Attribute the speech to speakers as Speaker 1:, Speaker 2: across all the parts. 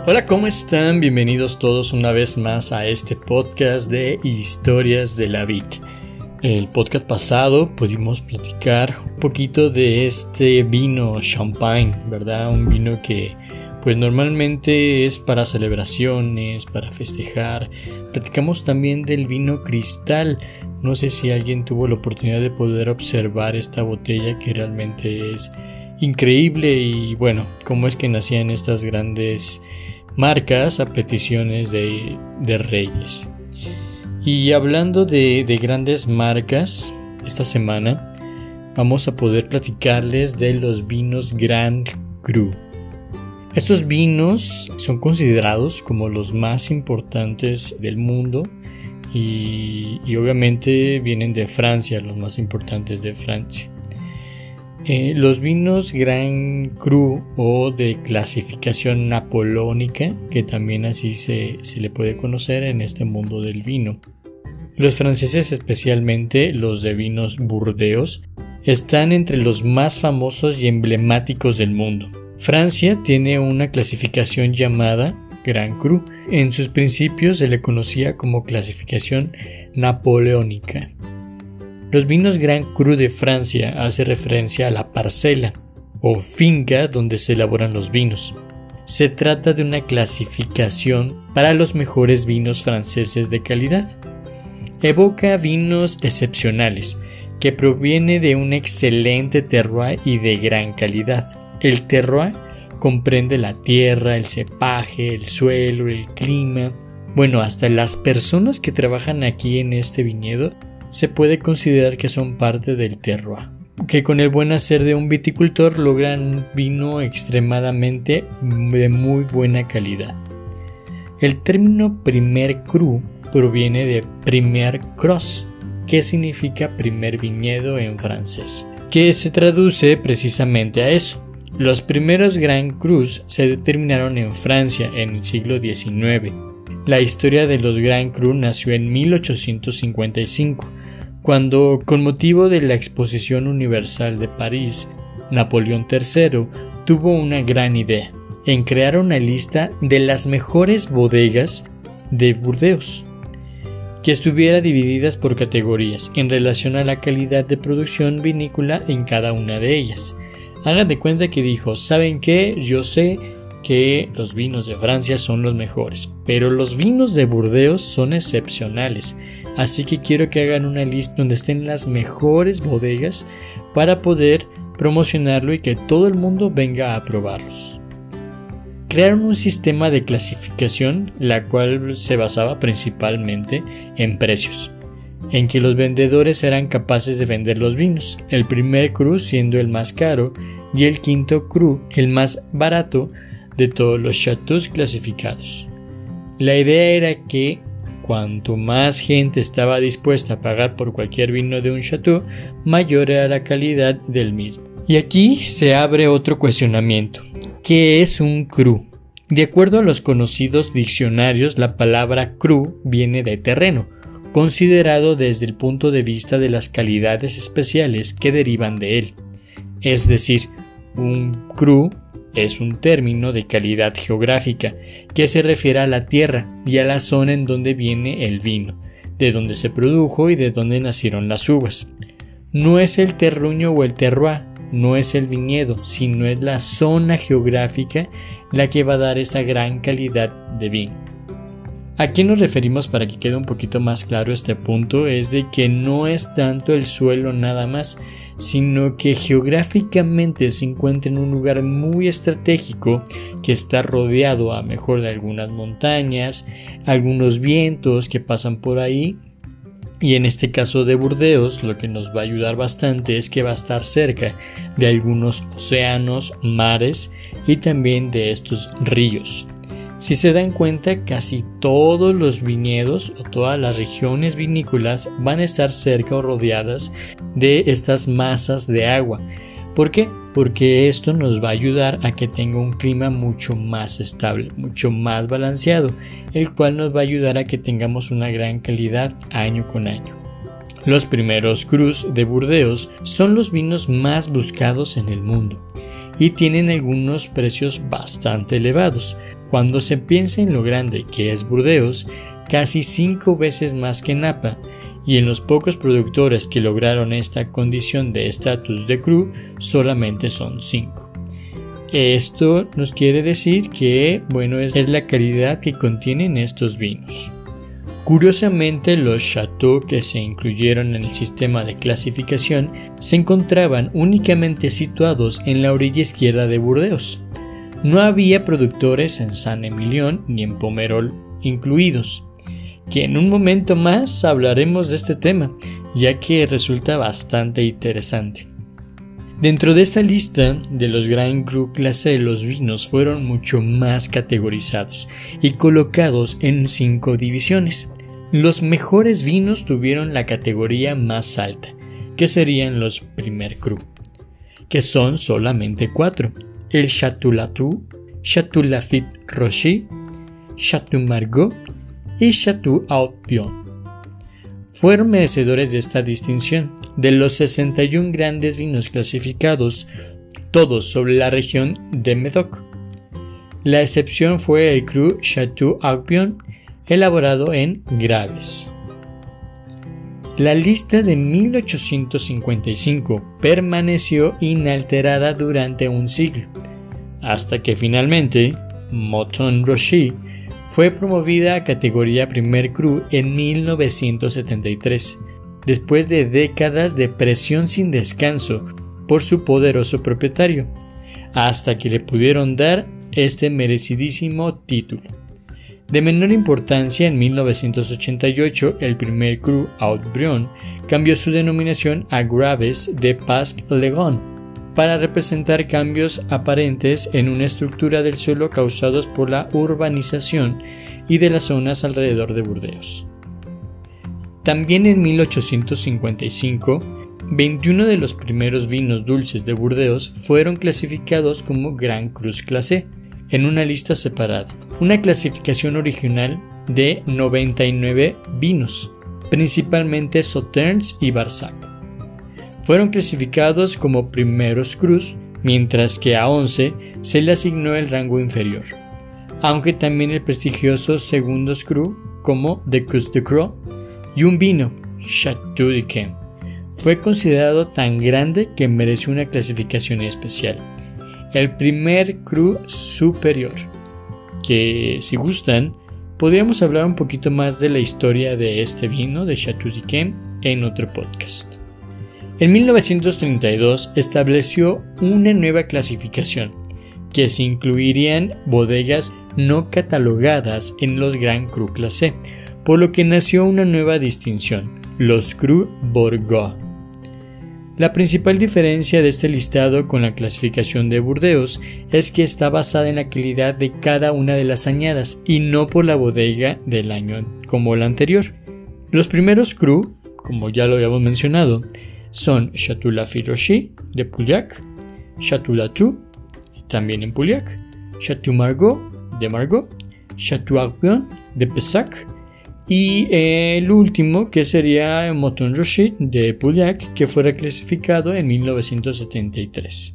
Speaker 1: Hola, ¿cómo están? Bienvenidos todos una vez más a este podcast de Historias de la Vid. El podcast pasado pudimos platicar un poquito de este vino champagne, ¿verdad? Un vino que pues normalmente es para celebraciones, para festejar. Platicamos también del vino cristal. No sé si alguien tuvo la oportunidad de poder observar esta botella que realmente es increíble y bueno, cómo es que nacían estas grandes marcas a peticiones de reyes. Y hablando de grandes marcas, esta semana vamos a poder platicarles de los vinos Grand Cru. Estos vinos son considerados como los más importantes del mundo y obviamente vienen de Francia, los más importantes de Francia. Los vinos Grand Cru o de clasificación napoleónica, que también así se le puede conocer en este mundo del vino. Los franceses, especialmente los de vinos Burdeos, están entre los más famosos y emblemáticos del mundo. Francia tiene una clasificación llamada Grand Cru. En sus principios se le conocía como clasificación napoleónica. Los vinos Grand Cru de Francia hace referencia a la parcela o finca donde se elaboran los vinos. Se trata de una clasificación para los mejores vinos franceses de calidad. Evoca vinos excepcionales que proviene de un excelente terroir y de gran calidad. El terroir comprende la tierra, el cepaje, el suelo, el clima. Bueno, hasta las personas que trabajan aquí en este viñedo se puede considerar que son parte del terroir, que con el buen hacer de un viticultor logran un vino extremadamente de muy buena calidad. El término primer cru proviene de premier cros, que significa primer viñedo en francés, que se traduce precisamente a eso. Los primeros Grand Crus se determinaron en Francia en el siglo XIX. La historia de los Grand Cru nació en 1855, cuando, con motivo de la Exposición Universal de París, Napoleón III tuvo una gran idea en crear una lista de las mejores bodegas de Burdeos, que estuviera divididas por categorías en relación a la calidad de producción vinícola en cada una de ellas. Hagan de cuenta que dijo, ¿saben qué? Yo sé que los vinos de Francia son los mejores, pero los vinos de Burdeos son excepcionales, así que quiero que hagan una lista donde estén las mejores bodegas para poder promocionarlo y que todo el mundo venga a probarlos. Crearon un sistema de clasificación, la cual se basaba principalmente en precios, en que los vendedores eran capaces de vender los vinos, el primer cru siendo el más caro y el quinto cru el más barato de todos los chateaux clasificados. La idea era que cuanto más gente estaba dispuesta a pagar por cualquier vino de un chateau, mayor era la calidad del mismo. Y aquí se abre otro cuestionamiento. ¿Qué es un cru? De acuerdo a los conocidos diccionarios, la palabra cru viene de terreno, considerado desde el punto de vista de las calidades especiales que derivan de él. Es decir, un cru es un término de calidad geográfica que se refiere a la tierra y a la zona en donde viene el vino, de donde se produjo y de donde nacieron las uvas. No es el terruño o el terroir, no es el viñedo, sino es la zona geográfica la que va a dar esa gran calidad de vino. ¿A qué nos referimos para que quede un poquito más claro este punto? Es de que no es tanto el suelo nada más, sino que geográficamente se encuentra en un lugar muy estratégico que está rodeado a mejor de algunas montañas, algunos vientos que pasan por ahí. Y en este caso de Burdeos, lo que nos va a ayudar bastante es que va a estar cerca de algunos océanos, mares y también de estos ríos. Si se dan cuenta, casi todos los viñedos o todas las regiones vinícolas van a estar cerca o rodeadas de estas masas de agua. ¿Por qué? Porque esto nos va a ayudar a que tenga un clima mucho más estable, mucho más balanceado, el cual nos va a ayudar a que tengamos una gran calidad año con año. Los primeros crus de Burdeos son los vinos más buscados en el mundo y tienen algunos precios bastante elevados. Cuando se piensa en lo grande que es Burdeos, casi 5 veces más que Napa, y en los pocos productores que lograron esta condición de estatus de cru, solamente son 5. Esto nos quiere decir que, es la calidad que contienen estos vinos. Curiosamente, los chateaux que se incluyeron en el sistema de clasificación se encontraban únicamente situados en la orilla izquierda de Burdeos. No había productores en Saint-Émilion ni en Pomerol incluidos, que en un momento más hablaremos de este tema, ya que resulta bastante interesante. Dentro de esta lista de los Grand Cru Classé, los vinos fueron mucho más categorizados y colocados en 5 divisiones. Los mejores vinos tuvieron la categoría más alta, que serían los Premier Cru, que son solamente 4: el Chateau Latour, Chateau Lafite Rocher, Chateau Margaux y Chateau Haut-Brion. Fueron merecedores de esta distinción. De los 61 grandes vinos clasificados, todos sobre la región de Médoc. La excepción fue el Cru Chateau Haut-Brion, elaborado en Graves. La lista de 1855 permaneció inalterada durante un siglo, hasta que finalmente Mouton Rocher fue promovida a categoría Premier Cru en 1973, después de décadas de presión sin descanso por su poderoso propietario, hasta que le pudieron dar este merecidísimo título. De menor importancia, en 1988, el Premier Cru Haut-Brion cambió su denominación a Graves de Pasc-Légon para representar cambios aparentes en una estructura del suelo causados por la urbanización y de las zonas alrededor de Burdeos. También en 1855, 21 de los primeros vinos dulces de Burdeos fueron clasificados como Grand Cru Classé en una lista separada, una clasificación original de 99 vinos, principalmente Sauternes y Barsac. Fueron clasificados como primeros crus, mientras que a 11 se le asignó el rango inferior, aunque también el prestigioso segundos cru como de Cus de Croix y un vino, Chateau d'Yquem, fue considerado tan grande que mereció una clasificación especial, el primer cru superior, que si gustan podríamos hablar un poquito más de la historia de este vino de Chateau d'Yquem en otro podcast. En 1932 estableció una nueva clasificación, que se incluirían bodegas no catalogadas en los Grand Cru Classé, por lo que nació una nueva distinción, los Cru Bourgogne. La principal diferencia de este listado con la clasificación de Burdeos es que está basada en la calidad de cada una de las añadas y no por la bodega del año como la anterior. Los primeros Cru, como ya lo habíamos mencionado, son Chateau Lafite Rocher de Pauillac, Chateau Latour, también en Pauillac, Chateau Margaux de Margaux, Chateau Haut-Brion de Pessac, y el último, que sería Mouton Rocher de Pauillac, que fue reclasificado en 1973.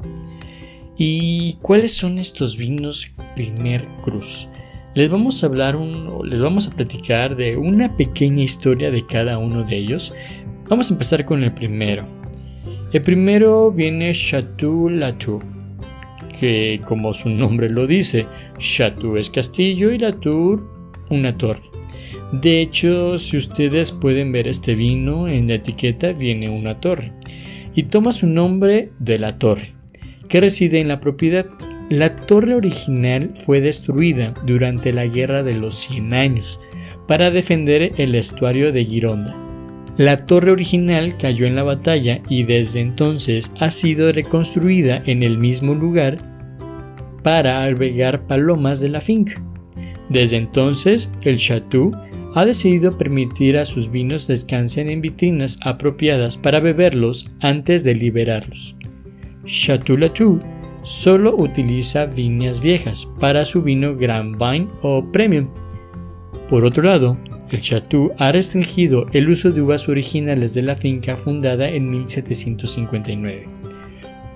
Speaker 1: ¿Y cuáles son estos vinos Premier Crus? Les vamos a platicar de una pequeña historia de cada uno de ellos. Vamos a empezar con el primero. El primero viene Chateau Latour, que como su nombre lo dice, Chateau es castillo y Latour una torre. De hecho, si ustedes pueden ver este vino, en la etiqueta viene una torre y toma su nombre de la torre, que reside en la propiedad. La torre original fue destruida durante la Guerra de los 100 años para defender el estuario de Gironda. La torre original cayó en la batalla y desde entonces ha sido reconstruida en el mismo lugar para albergar palomas de la finca. Desde entonces, el Chateau ha decidido permitir a sus vinos descansen en vitrinas apropiadas para beberlos antes de liberarlos. Chateau Latour solo utiliza viñas viejas para su vino Grand Vin o Premium. Por otro lado, el Chateau ha restringido el uso de uvas originales de la finca fundada en 1759.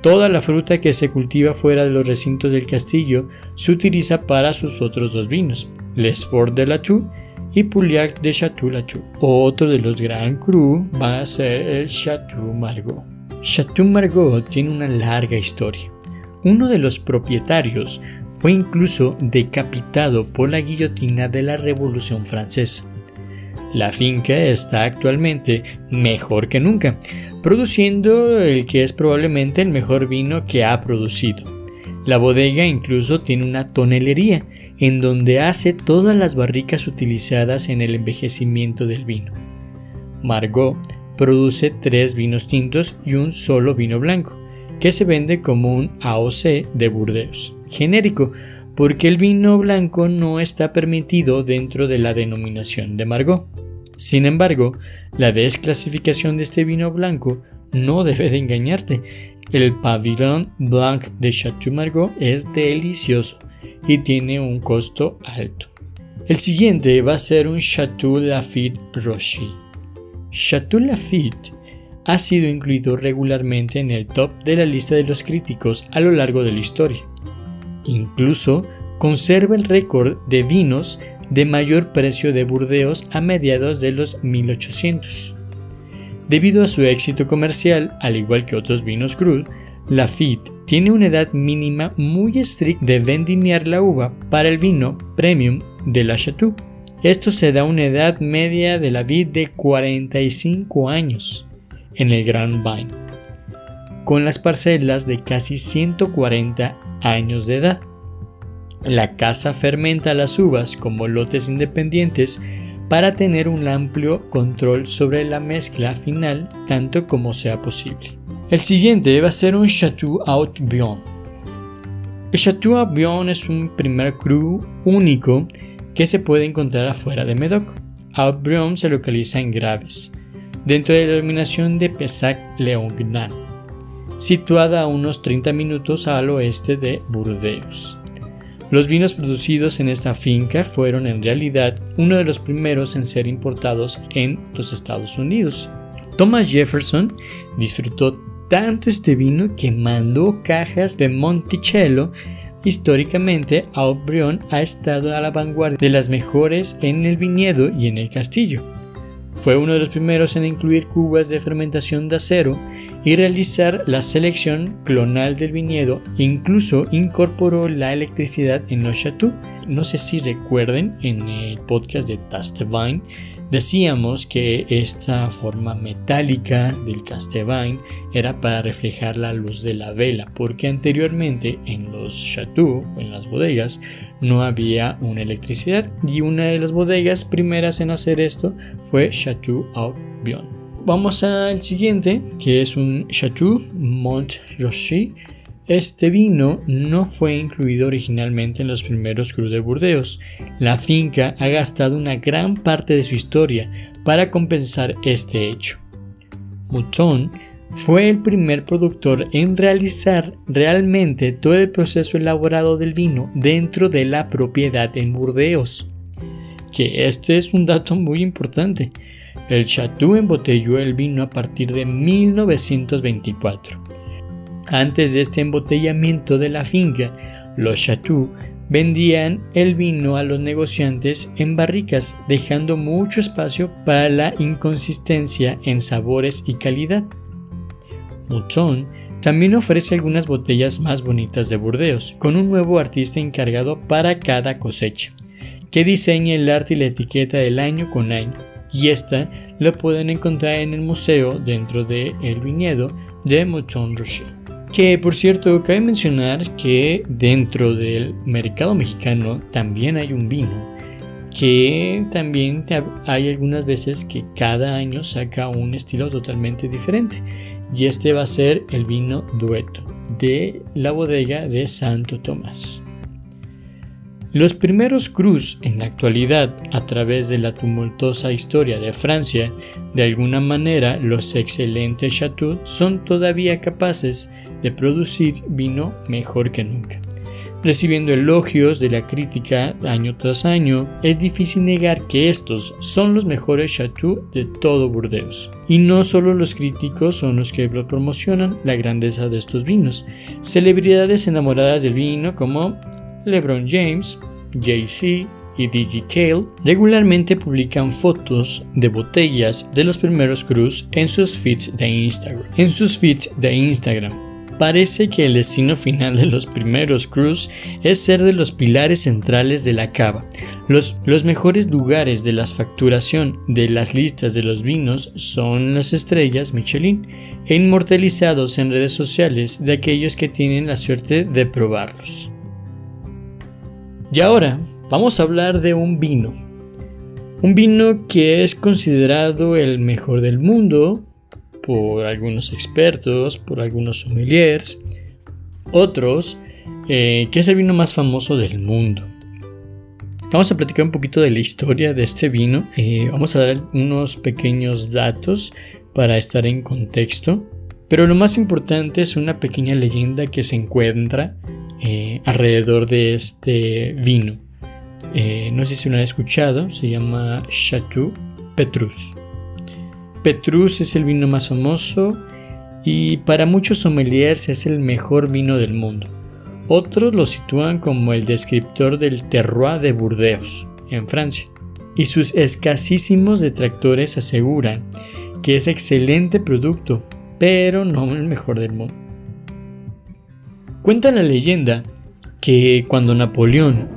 Speaker 1: Toda la fruta que se cultiva fuera de los recintos del castillo se utiliza para sus otros dos vinos, Les Forts de Latour y Pauillac de Chateau Latour. Otro de los Grand Cru va a ser el Chateau Margaux. Chateau Margaux tiene una larga historia. Uno de los propietarios fue incluso decapitado por la guillotina de la Revolución Francesa. La finca está actualmente mejor que nunca, produciendo el que es probablemente el mejor vino que ha producido. La bodega incluso tiene una tonelería en donde hace todas las barricas utilizadas en el envejecimiento del vino. Margaux produce 3 vinos tintos y un solo vino blanco, que se vende como un AOC de Burdeos, genérico, porque el vino blanco no está permitido dentro de la denominación de Margaux. Sin embargo, la desclasificación de este vino blanco no debe de engañarte. El Pavillon Blanc de Chateau Margaux es delicioso y tiene un costo alto. El siguiente va a ser un Chateau Lafite Roshy. Chateau Lafite ha sido incluido regularmente en el top de la lista de los críticos a lo largo de la historia. Incluso conserva el récord de vinos de mayor precio de Burdeos a mediados de los 1800. Debido a su éxito comercial, al igual que otros vinos crus, Lafite tiene una edad mínima muy estricta de vendimiar la uva para el vino premium de la Chateau. Esto se da una edad media de la vid de 45 años en el Grand Vine, con las parcelas de casi 140 años de edad. La casa fermenta las uvas como lotes independientes para tener un amplio control sobre la mezcla final tanto como sea posible. El siguiente va a ser un Chateau Haut-Brion. El Chateau Haut-Brion es un primer cru único que se puede encontrar afuera de Médoc. Haut-Brion se localiza en Graves, dentro de la denominación de Pessac-Léognan, situada a unos 30 minutos al oeste de Burdeos. Los vinos producidos en esta finca fueron en realidad uno de los primeros en ser importados en los Estados Unidos. Thomas Jefferson disfrutó tanto este vino que mandó cajas de Monticello. Históricamente, Haut-Brion ha estado a la vanguardia de las mejores en el viñedo y en el castillo. Fue uno de los primeros en incluir cubas de fermentación de acero y realizar la selección clonal del viñedo. Incluso incorporó la electricidad en los chateaux. No sé si recuerden, en el podcast de Tastevin decíamos que esta forma metálica del Tastevin era para reflejar la luz de la vela, porque anteriormente en los chateaux, en las bodegas, no había una electricidad, y una de las bodegas primeras en hacer esto fue Chateau Haut-Brion. Vamos al siguiente, que es un Chateau Montrachet. Este vino no fue incluido originalmente en los primeros crus de Burdeos. La finca ha gastado una gran parte de su historia para compensar este hecho. Mouton fue el primer productor en realizar realmente todo el proceso elaborado del vino dentro de la propiedad en Burdeos. Que este es un dato muy importante. El Chateau embotelló el vino a partir de 1924. Antes de este embotellamiento de la finca, los Chateau vendían el vino a los negociantes en barricas, dejando mucho espacio para la inconsistencia en sabores y calidad. Mouton también ofrece algunas botellas más bonitas de Burdeos, con un nuevo artista encargado para cada cosecha, que diseña el arte y la etiqueta del año con año, y esta la pueden encontrar en el museo dentro del viñedo de Montrachet. Que por cierto, cabe mencionar que dentro del mercado mexicano también hay un vino que también hay algunas veces que cada año saca un estilo totalmente diferente, y este va a ser el vino Duetto de la bodega de Santo Tomás. Los primeros crus en la actualidad, a través de la tumultuosa historia de Francia, de alguna manera los excelentes chateaux son todavía capaces de producir vino mejor que nunca. Recibiendo elogios de la crítica año tras año, es difícil negar que estos son los mejores Chateau de todo Burdeos. Y no solo los críticos son los que promocionan la grandeza de estos vinos. Celebridades enamoradas del vino como LeBron James, Jay-Z y DJ Khaled regularmente publican fotos de botellas de los primeros crus en sus feeds de Instagram. Parece que el destino final de los primeros crus es ser de los pilares centrales de la cava. Los mejores lugares de la facturación de las listas de los vinos son las estrellas Michelin e inmortalizados en redes sociales de aquellos que tienen la suerte de probarlos. Y ahora vamos a hablar de un vino que es considerado el mejor del mundo por algunos expertos, por algunos sommeliers, otros que es el vino más famoso del mundo. Vamos a platicar un poquito de la historia de este vino. Vamos a dar unos pequeños datos para estar en contexto, pero lo más importante es una pequeña leyenda que se encuentra alrededor de este vino. No sé si lo han escuchado, se llama Chateau Petrus. Petrus es el vino más famoso y para muchos sommeliers es el mejor vino del mundo. Otros lo sitúan como el descriptor del terroir de Burdeos, en Francia. Y sus escasísimos detractores aseguran que es excelente producto, pero no el mejor del mundo. Cuenta la leyenda que Napoleón,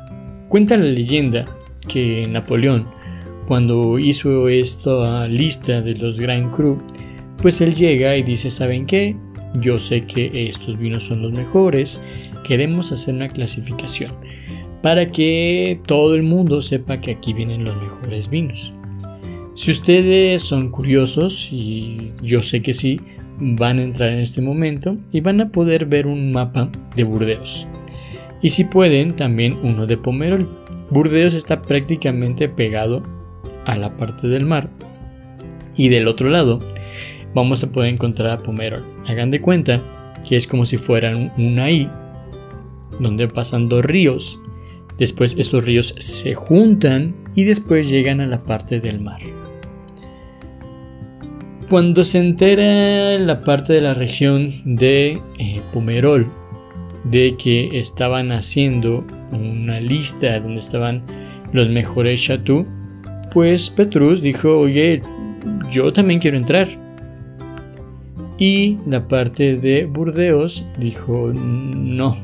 Speaker 1: cuando hizo esta lista de los Grand Cru, pues él llega y dice: ¿saben qué? Yo sé que estos vinos son los mejores, queremos hacer una clasificación para que todo el mundo sepa que aquí vienen los mejores vinos. Si ustedes son curiosos, y yo sé que sí, van a entrar en este momento y van a poder ver un mapa de Burdeos. Y si pueden, también uno de Pomerol. Burdeos está prácticamente pegado a la parte del mar, y del otro lado vamos a poder encontrar a Pomerol. Hagan de cuenta que es como si fueran una I donde pasan dos ríos. Después estos ríos se juntan y después llegan a la parte del mar. Cuando se entera la parte de la región de Pomerol de que estaban haciendo una lista donde estaban los mejores chateaux, pues Petrus dijo: oye, yo también quiero entrar. Y la parte de Burdeos dijo: no,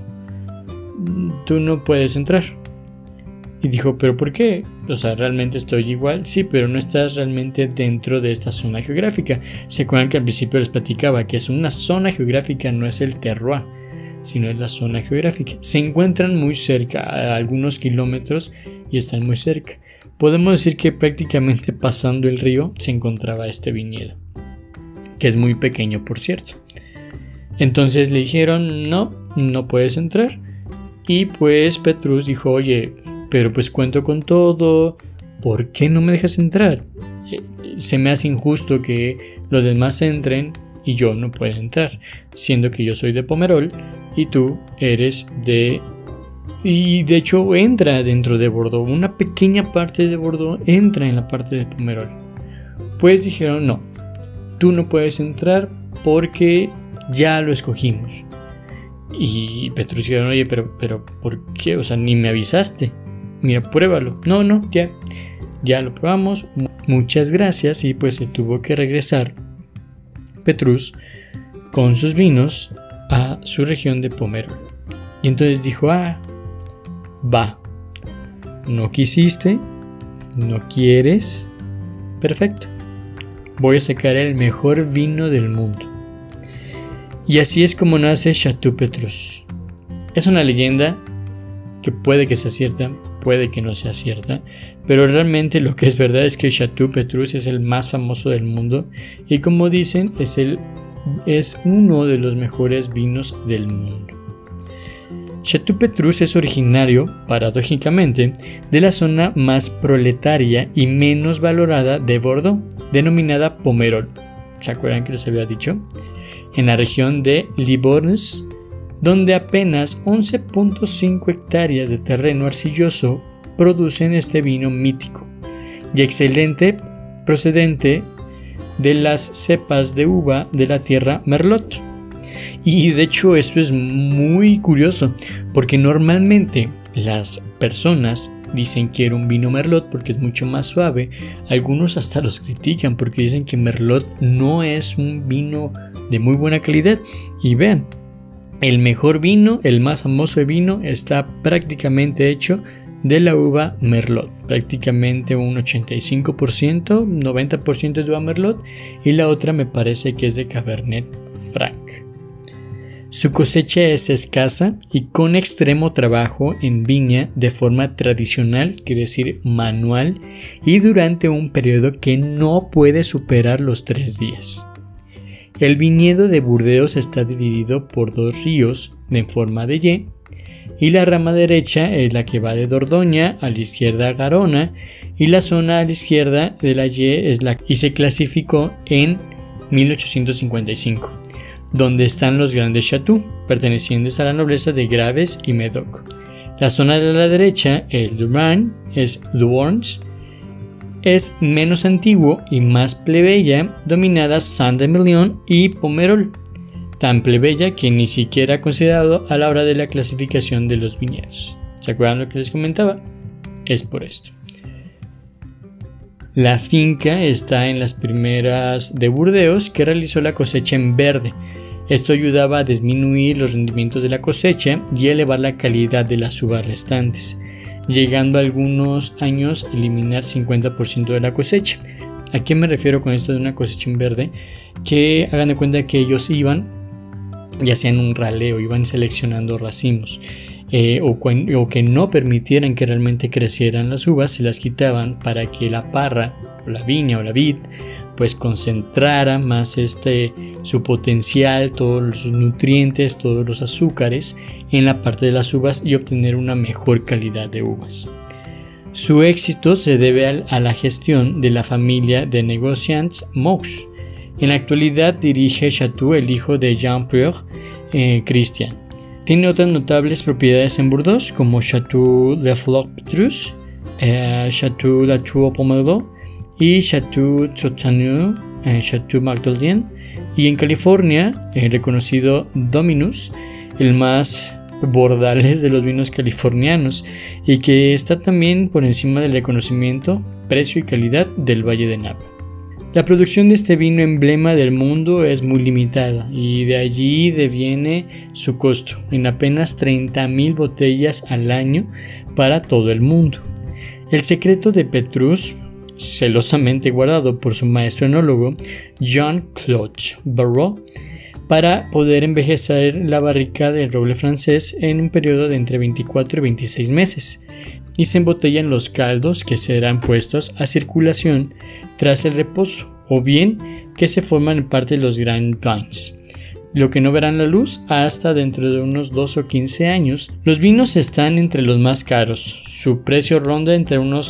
Speaker 1: tú no puedes entrar. Y dijo: ¿pero por qué? O sea, ¿realmente estoy igual? Sí, pero no estás realmente dentro de esta zona geográfica. ¿Se acuerdan que al principio les platicaba que es una zona geográfica, no es el terroir, sino es la zona geográfica? Se encuentran muy cerca, a algunos kilómetros, y están muy cerca. Podemos decir que prácticamente pasando el río se encontraba este viñedo, que es muy pequeño, por cierto. Entonces le dijeron: no puedes entrar. Y pues Petrus dijo: oye, pero pues cuento con todo, ¿por qué no me dejas entrar? Se me hace injusto que los demás entren y yo no pueda entrar, siendo que yo soy de Pomerol y tú eres de... Y de hecho entra dentro de Bordeaux, una pequeña parte de Bordeaux entra en la parte de Pomerol. Pues dijeron: no, tú no puedes entrar porque ya lo escogimos. Y Petrus dijeron: oye, pero ¿por qué? O sea, ni me avisaste. Mira, pruébalo. No, ya lo probamos. Muchas gracias. Y pues se tuvo que regresar Petrus con sus vinos a su región de Pomerol. Y entonces dijo: va, no quisiste, no quieres, perfecto, voy a sacar el mejor vino del mundo. Y así es como nace Chateau Petrus. Es una leyenda que puede que sea cierta, puede que no sea cierta, pero realmente lo que es verdad es que Chateau Petrus es el más famoso del mundo y, como dicen, es uno de los mejores vinos del mundo. Chateau Petrus es originario, paradójicamente, de la zona más proletaria y menos valorada de Bordeaux, denominada Pomerol. ¿Se acuerdan que les había dicho? En la región de Libourne, donde apenas 11.5 hectáreas de terreno arcilloso producen este vino mítico y excelente procedente de las cepas de uva de la tierra Merlot. Y de hecho esto es muy curioso porque normalmente las personas dicen quiero un vino Merlot porque es mucho más suave. Algunos hasta los critican porque dicen que Merlot no es un vino de muy buena calidad. Y vean, el mejor vino, el más famoso vino, está prácticamente hecho de la uva Merlot. Prácticamente un 85%, 90% de uva Merlot y la otra me parece que es de Cabernet Franc. Su cosecha es escasa y con extremo trabajo en viña de forma tradicional, quiere decir manual, y durante un periodo que no puede superar los 3 días. El viñedo de Burdeos está dividido por 2 ríos en forma de Y, y la rama derecha es la que va de Dordoña, a la izquierda Garona, y la zona a la izquierda de la Y es la y se clasificó en 1855. Donde están los grandes chateaux, pertenecientes a la nobleza de Graves y Médoc. La zona de la derecha, el Durand, es Duorns, es menos antiguo y más plebeya, dominada Saint-Emilion y Pomerol, tan plebeya que ni siquiera considerado a la hora de la clasificación de los viñedos. ¿Se acuerdan lo que les comentaba? Es por esto. La finca está en las primeras de Burdeos, que realizó la cosecha en verde. Esto ayudaba a disminuir los rendimientos de la cosecha y a elevar la calidad de las uvas restantes, llegando a algunos años a eliminar 50% de la cosecha. ¿A qué me refiero con esto de una cosecha en verde? Que hagan de cuenta que ellos iban y hacían un raleo, iban seleccionando racimos. O que no permitieran que realmente crecieran las uvas, se las quitaban para que la parra o la viña o la vid pues concentrara más su potencial, todos sus nutrientes, todos los azúcares en la parte de las uvas y obtener una mejor calidad de uvas. Su éxito se debe a la gestión de la familia de negociants Maux. En la actualidad dirige Chateau el hijo de Jean-Pierre Christian. Tiene otras notables propiedades en Burdeos como Chateau de Floc-Petrus, Chateau La Tour-Pomerleau y Chateau Trotanu, Chateau Magdalene, y en California el reconocido Dominus, el más bordales de los vinos californianos y que está también por encima del reconocimiento, precio y calidad del Valle de Napa. La producción de este vino emblema del mundo es muy limitada y de allí deviene su costo en apenas 30,000 botellas al año para todo el mundo. El secreto de Petrus, celosamente guardado por su maestro enólogo Jean-Claude Barrault, para poder envejecer la barrica del roble francés en un periodo de entre 24 y 26 meses, y se embotellan los caldos que serán puestos a circulación tras el reposo, o bien que se forman en parte de los Grand Vins, lo que no verán la luz hasta dentro de unos 2 o 15 años. Los vinos están entre los más caros, su precio ronda entre unos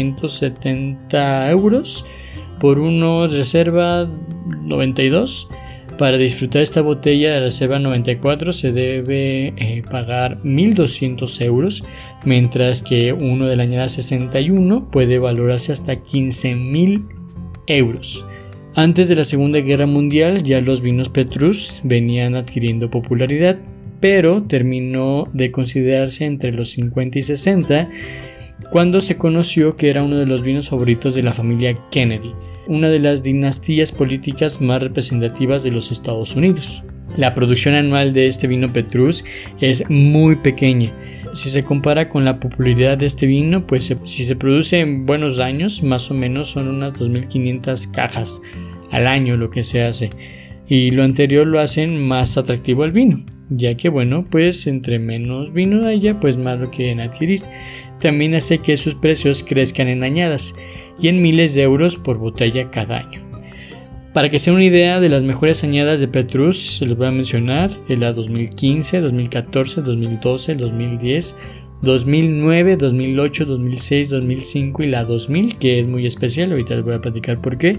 Speaker 1: 670 euros por uno reserva 92. Para disfrutar esta botella de reserva 94 se debe pagar 1.200 euros, mientras que uno de la añada 61 puede valorarse hasta 15.000 euros. Antes de la Segunda Guerra Mundial ya los vinos Petrus venían adquiriendo popularidad, pero terminó de considerarse entre los 50 y 60 cuando se conoció que era uno de los vinos favoritos de la familia Kennedy, una de las dinastías políticas más representativas de los Estados Unidos. La producción anual de este vino Petrus es muy pequeña. Si se compara con la popularidad de este vino, pues si se produce en buenos años, más o menos son unas 2.500 cajas al año lo que se hace. Y lo anterior lo hacen más atractivo al vino, ya que bueno, pues entre menos vino haya, pues más lo quieren adquirir. También hace que sus precios crezcan en añadas y en miles de euros por botella cada año. Para que se den una idea de las mejores añadas de Petrus, se les voy a mencionar la 2015, 2014, 2012, 2010, 2009, 2008, 2006, 2005 y la 2000, que es muy especial, ahorita les voy a platicar por qué.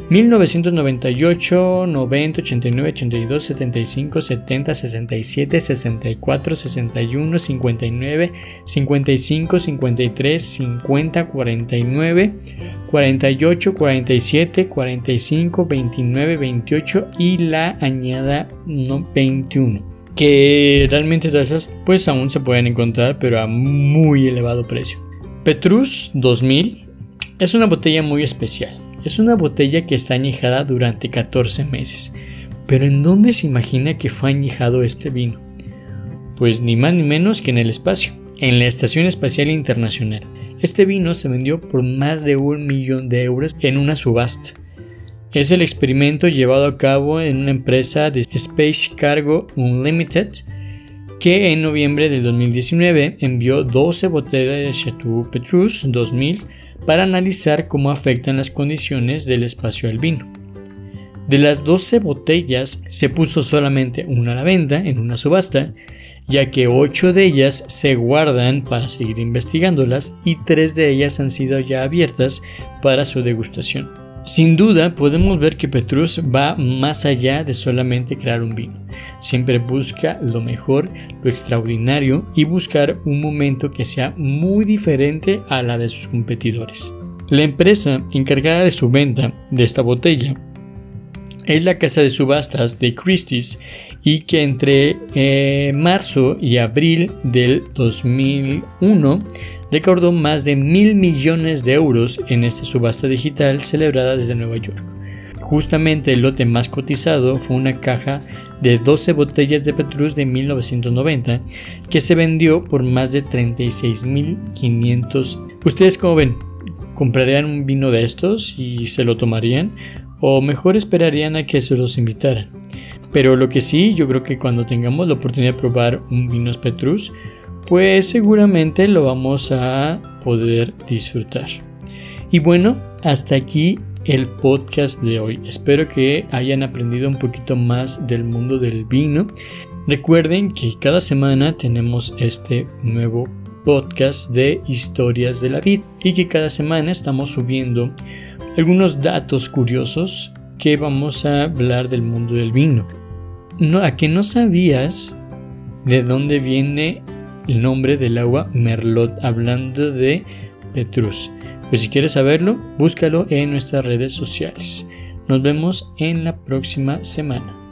Speaker 1: 1998, 90, 89, 82, 75, 70, 67, 64, 61, 59, 55, 53, 50, 49, 48, 47, 45, 29, 28 y la añada 21. Que realmente todas esas pues aún se pueden encontrar, pero a muy elevado precio. Petrus 2000 es una botella muy especial. Es una botella que está añejada durante 14 meses. Pero ¿en dónde se imagina que fue añejado este vino? Pues ni más ni menos que en el espacio, en la Estación Espacial Internacional. Este vino se vendió por más de 1 millón de euros en una subasta. Es el experimento llevado a cabo en una empresa de Space Cargo Unlimited que en noviembre del 2019 envió 12 botellas de Chateau Petrus 2000 para analizar cómo afectan las condiciones del espacio al vino. De las 12 botellas se puso solamente una a la venta en una subasta, ya que 8 de ellas se guardan para seguir investigándolas y 3 de ellas han sido ya abiertas para su degustación. Sin duda podemos ver que Petrus va más allá de solamente crear un vino. Siempre busca lo mejor, lo extraordinario y buscar un momento que sea muy diferente a la de sus competidores. La empresa encargada de su venta de esta botella es la casa de subastas de Christie's y que entre marzo y abril del 2001 recaudó más de 1.000 millones de euros en esta subasta digital celebrada desde Nueva York. Justamente el lote más cotizado fue una caja de 12 botellas de Petrus de 1990 que se vendió por más de 36.500. ¿Ustedes cómo ven? ¿Comprarían un vino de estos y se lo tomarían? ¿O mejor esperarían a que se los invitaran? Pero lo que sí, yo creo que cuando tengamos la oportunidad de probar un vino Petrus, pues seguramente lo vamos a poder disfrutar. Y bueno, hasta aquí el podcast de hoy. Espero que hayan aprendido un poquito más del mundo del vino. Recuerden que cada semana tenemos este nuevo podcast de historias de la vid y que cada semana estamos subiendo algunos datos curiosos que vamos a hablar del mundo del vino. ¿A que no sabías de dónde viene el nombre del agua Merlot hablando de Petrus? Pues si quieres saberlo, búscalo en nuestras redes sociales. Nos vemos en la próxima semana.